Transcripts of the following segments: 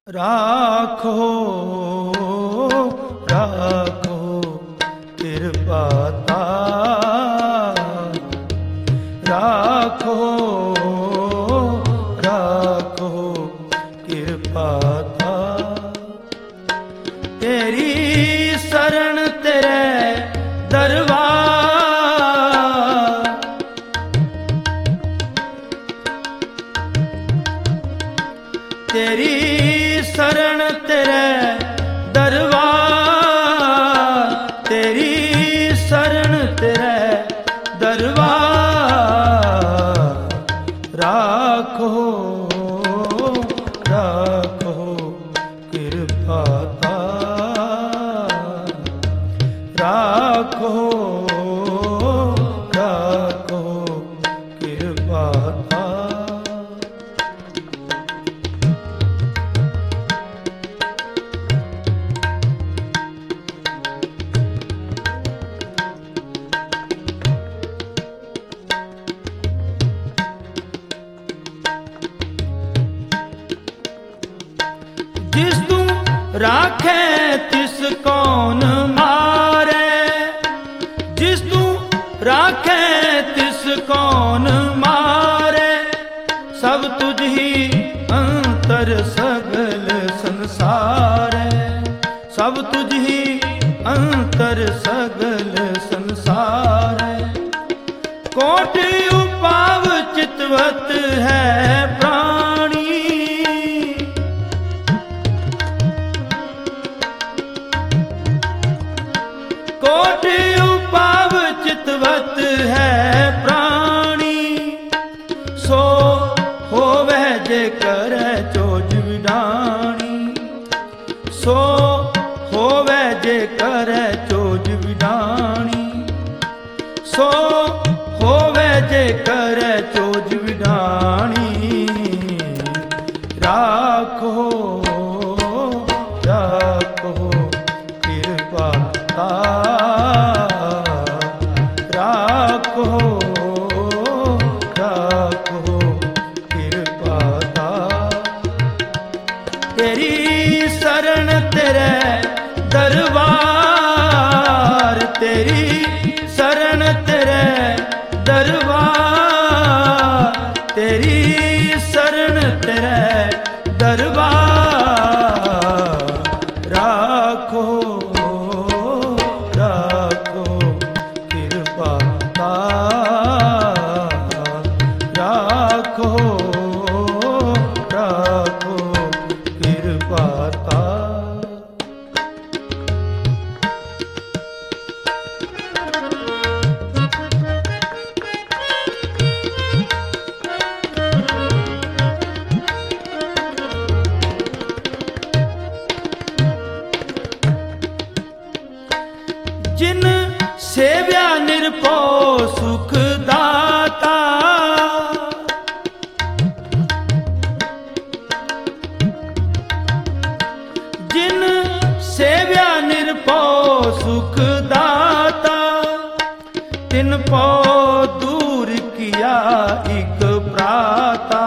राखो राखो कृपा तार, राखो राखो कृपा तार। तेरी शरण तेरे दरबार, तेरी शरण तेरे दरबार, तेरी शरण तेरे दरबार। राखो राखो कृपा तार, राखो राखो कृपा तार। जिस तू राखे तिस कौन मारे, जिस तू राखे तिस कौन मारे। सब तुझ ही अंतर सगल संसार है, सब तुझ ही अंतर सगल संसार है। कोटि उपाव चितवत है प्राणी, कोटि उपाव चितवत है प्राणी। सो होवै जे करे चोज विडाणी, सो होवै जे करे चोज विडाणी। सो होवै जे करे चोज विडाणी। राखो राखो कृपा तार, राखो राखो कृपा तार। तेरी शरण तेरे दरबार, तेरी शरण तेरे दरबार, तेरी शरण तेरे दरबार। राखो राखो कृपा तार, राखो राखो कृपा तार। जिन सेव्या निरपो सुख दाता, जिन सेव्या निरपो सुख दाता। तिन पो दूर किया एक प्राता,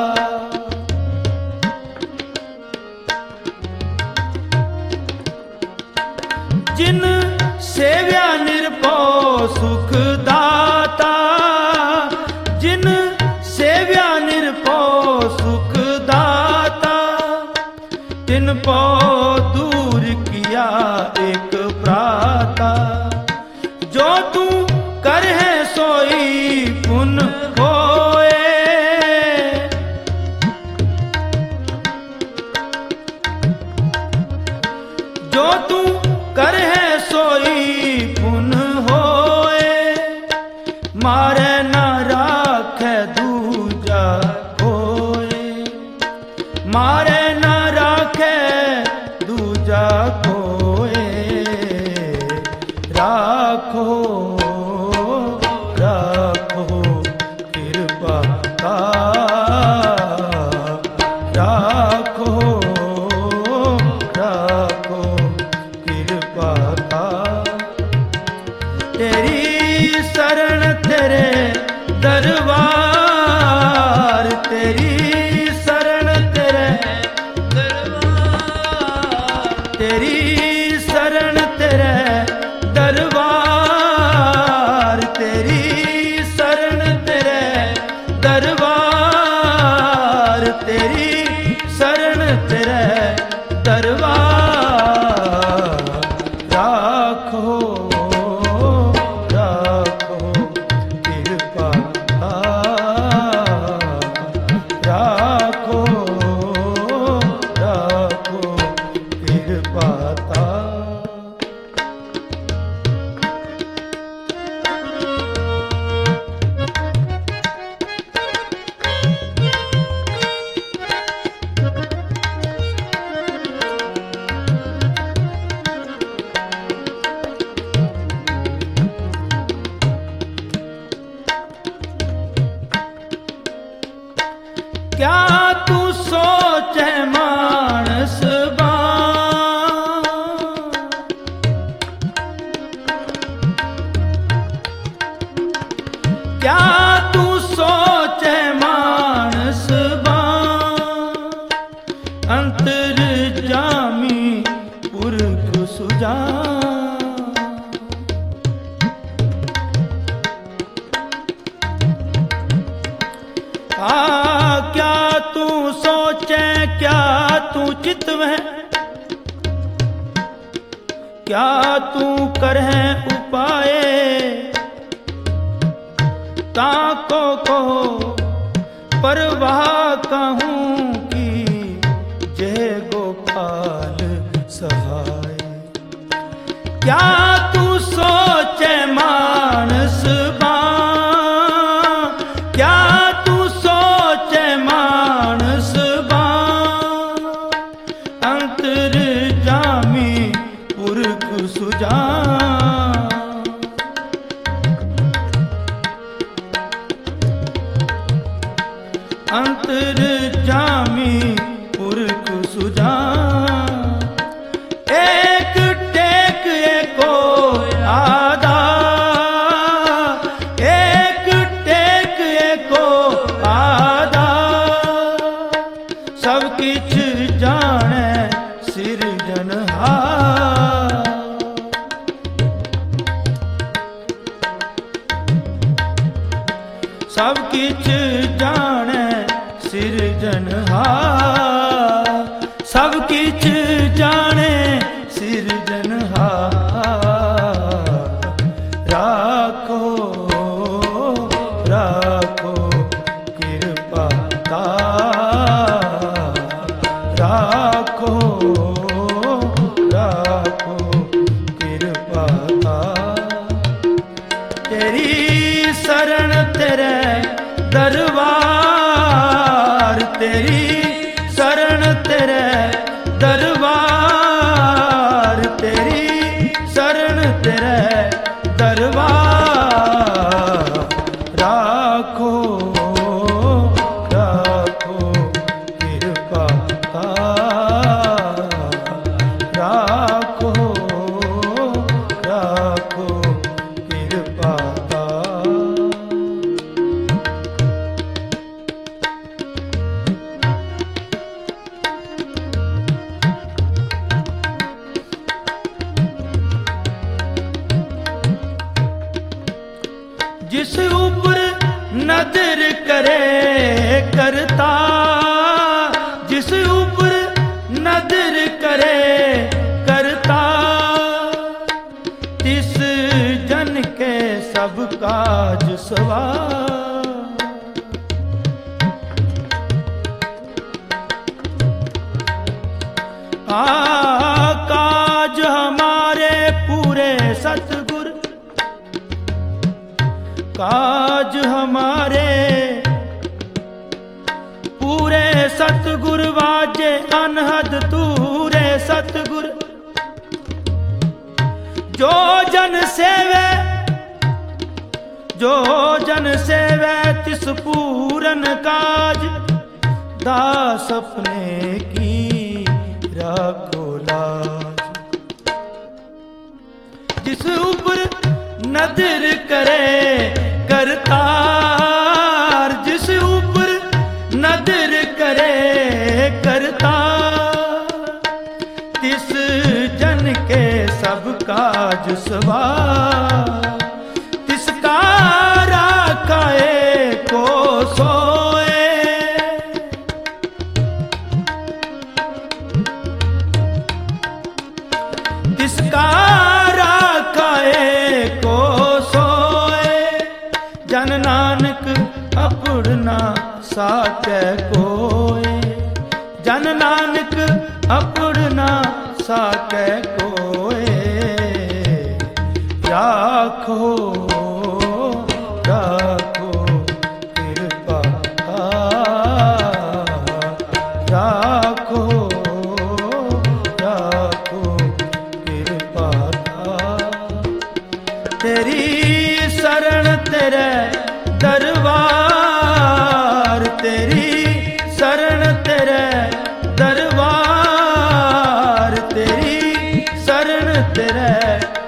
जिन सेव्या निरपो सुख दाता, जिन सेव्या निरपो सुख दाता। तिन पो दूर किया एक प्राता। जो तू कर है सोई पुन होए, जो तू कर है सोई पुन होए। मारे न राखे दूजा कोय, मारे न राखे दूजा कोय। राखो राखो कृपा तार, राखो राखो कृपा तार। तेरी शरण तेरे दरबार, तेरी शरण तेरे दरबार। तेरी शरण तेरे दरबार, तेरी शरण तेरे दरबार, तेरी शरण तेरे दरबार। राखो राखो कृपा राखो राखो कृपा। क्या तू सोचे मानस बान, क्या तू सोचे मानस बान, अंतर्जामी पुरख सुजान। क्या तू सोचे, क्या तू चित्व है, क्या तू करहे उपाय, ताको को परवाह कहूँ की जय गोपाल सहाय। क्या तू सोचे मानस बान, क्या तू सोचे मानस बान, अंतर्जामी पुरख सुजान। अंतर्जामी पुरख सुजान। एक टेक एको आधार, एक टेक एको आधार, सब किछ जाने सिरजनहार। सब किछ जाने सिरजनहार, सब किछ जाने सिरजनहार। राखो राखो कृपा राखो राखो कृपा। तेरी शरण तेरे दरबार, तेरी शरण तेरे दरबार, तेरी शरण तेरे दरबार। राखो राखो कृपा राखो राखो कृपा। जिस ऊपर नजर करे करता, जिस ऊपर नजर करे करता, तिस जन के सब काज सवार। काज हमारे पूरे सतगुर, काज हमारे पूरे सतगुर, वाजे अनहद तूरे सतगुर। जो जन सेवे, जो जन सेवे, तिस पूरन काज। दास अपने की राखो लाज, जिस ऊपर नजर करे करतार, जिस ऊपर नजर करे करतार, तिस सब काज सवार, तिसका राखा एको सोए। तिसका राखा एको सोए, जन नानक अपना साकै कोय। जन नानक अपना साकै कोय। राखो राखो कृपा, राखो राखो कृपा। तेरी शरण तेरे दरबार, तेरी शरण तेरे दरबार, तेरी शरण तेरे